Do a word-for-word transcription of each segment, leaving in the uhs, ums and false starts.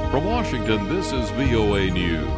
From Washington, this is V O A News.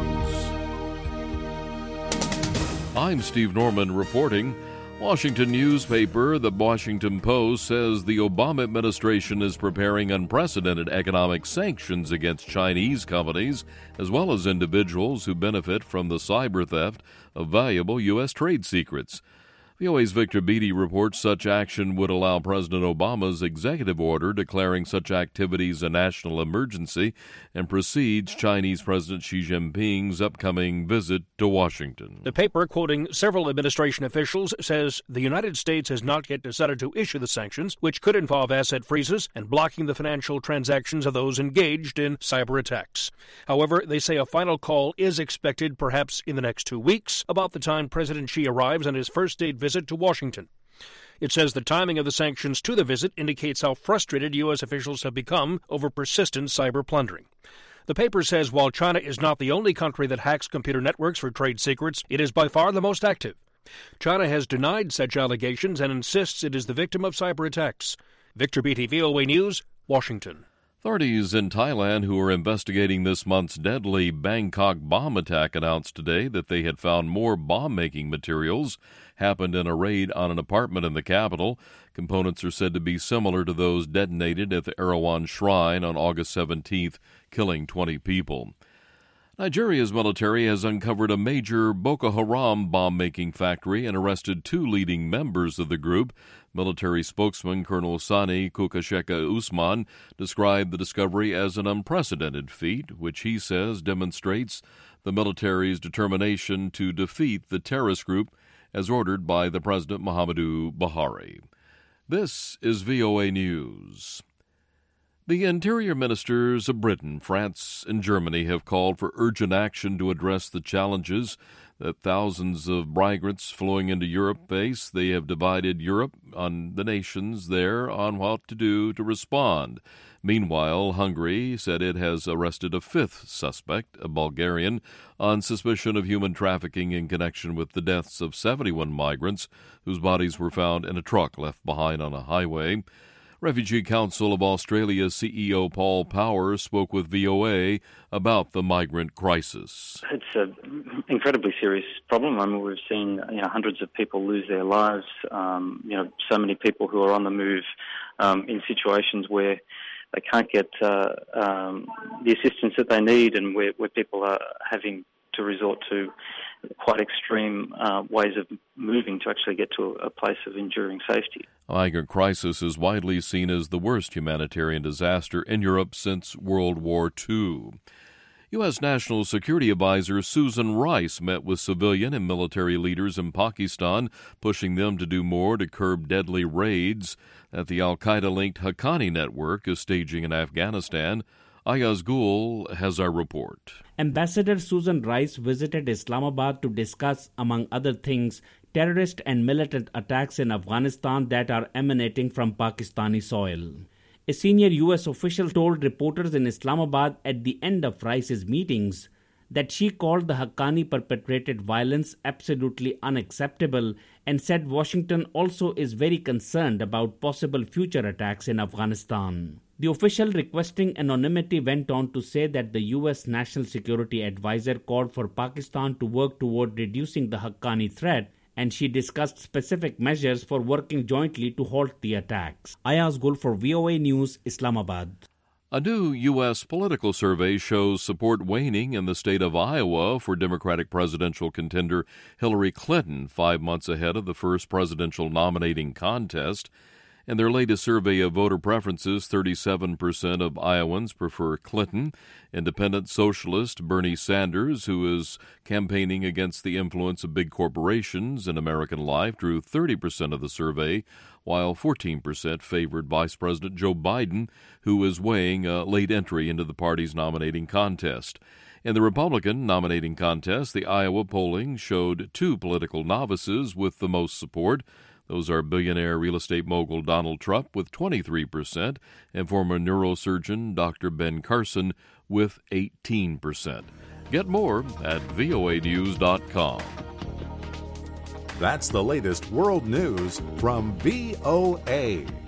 I'm Steve Norman reporting. Washington newspaper The Washington Post says the Obama administration is preparing unprecedented economic sanctions against Chinese companies as well as individuals who benefit from the cyber theft of valuable U S trade secrets. V O A's Victor Beattie reports such action would allow President Obama's executive order declaring such activities a national emergency and precedes Chinese President Xi Jinping's upcoming visit to Washington. The paper, quoting several administration officials, says the United States has not yet decided to issue the sanctions, which could involve asset freezes and blocking the financial transactions of those engaged in cyber attacks. However, they say a final call is expected perhaps in the next two weeks, about the time President Xi arrives on his first state visit to Washington. It says the timing of the sanctions to the visit indicates how frustrated U S officials have become over persistent cyber plundering. The paper says while China is not the only country that hacks computer networks for trade secrets, it is by far the most active. China has denied such allegations and insists it is the victim of cyber attacks. Victor Beattie, V O A News, Washington. Authorities in Thailand who are investigating this month's deadly Bangkok bomb attack announced today that they had found more bomb-making materials happened in a raid on an apartment in the capital. Components are said to be similar to those detonated at the Erawan Shrine on August seventeenth, killing twenty people. Nigeria's military has uncovered a major Boko Haram bomb-making factory and arrested two leading members of the group. Military spokesman Colonel Sani Kukasheka Usman described the discovery as an unprecedented feat, which he says demonstrates the military's determination to defeat the terrorist group as ordered by the President Muhammadu Buhari. This is V O A News. The interior ministers of Britain, France, and Germany have called for urgent action to address the challenges that thousands of migrants flowing into Europe face. They have divided Europe on the nations there on what to do to respond. Meanwhile, Hungary said it has arrested a fifth suspect, a Bulgarian, on suspicion of human trafficking in connection with the deaths of seventy-one migrants whose bodies were found in a truck left behind on a highway. Refugee Council of Australia's C E O Paul Power spoke with V O A about the migrant crisis. It's an incredibly serious problem. I mean, we've seen you know, hundreds of people lose their lives. Um, you know, so many people who are on the move um, in situations where they can't get uh, um, the assistance that they need, and where, where people are having to resort to quite extreme uh, ways of moving to actually get to a, a place of enduring safety. The migrant crisis is widely seen as the worst humanitarian disaster in Europe since World War Two. U S. National Security Advisor Susan Rice met with civilian and military leaders in Pakistan, pushing them to do more to curb deadly raids that the al-Qaeda-linked Haqqani network is staging in Afghanistan. Ayaz Gul has our report. Ambassador Susan Rice visited Islamabad to discuss, among other things, terrorist and militant attacks in Afghanistan that are emanating from Pakistani soil. A senior U S official told reporters in Islamabad at the end of Rice's meetings that she called the Haqqani perpetrated violence absolutely unacceptable and said Washington also is very concerned about possible future attacks in Afghanistan. The official requesting anonymity went on to say that the U S. National Security Advisor called for Pakistan to work toward reducing the Haqqani threat, and she discussed specific measures for working jointly to halt the attacks. Ayaz Gul for V O A News, Islamabad. A new U S political survey shows support waning in the state of Iowa for Democratic presidential contender Hillary Clinton, five months ahead of the first presidential nominating contest. In their latest survey of voter preferences, thirty-seven percent of Iowans prefer Clinton. Independent socialist Bernie Sanders, who is campaigning against the influence of big corporations in American life, drew thirty percent of the survey, while fourteen percent favored Vice President Joe Biden, who is weighing a late entry into the party's nominating contest. In the Republican nominating contest, the Iowa polling showed two political novices with the most support. Those are billionaire real estate mogul Donald Trump with twenty-three percent and former neurosurgeon Doctor Ben Carson with eighteen percent. Get more at V O A news dot com. That's the latest world news from V O A.